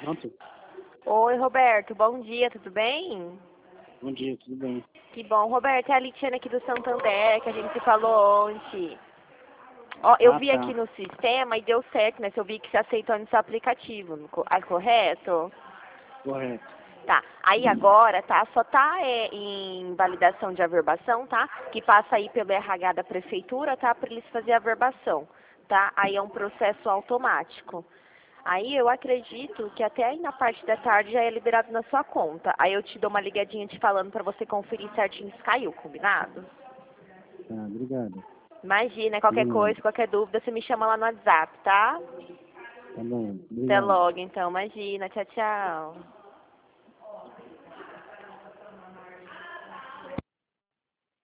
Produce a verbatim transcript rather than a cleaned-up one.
Pronto? Oi, Roberto, bom dia, tudo bem? Bom dia, tudo bem? Que bom. Roberto, é a Litiana aqui do Santander, que a gente se falou ontem. Ó, eu Ah, vi tá. aqui no sistema e deu certo, né? Eu vi que você aceitou no seu aplicativo, no co- ah, correto? Correto. Tá. Aí agora, tá? Só tá é, em validação de averbação, tá? Que passa aí pelo R H da prefeitura, tá? Para eles fazerem a averbação, tá? Aí é um processo automático. Aí eu acredito que até aí na parte da tarde já é liberado na sua conta. Aí eu te dou uma ligadinha te falando pra você conferir certinho se caiu, combinado? Tá, obrigado. Imagina, qualquer Obrigado. coisa, qualquer dúvida, você me chama lá no WhatsApp, tá? Tá bom, Até obrigado. logo então, imagina, tchau, tchau.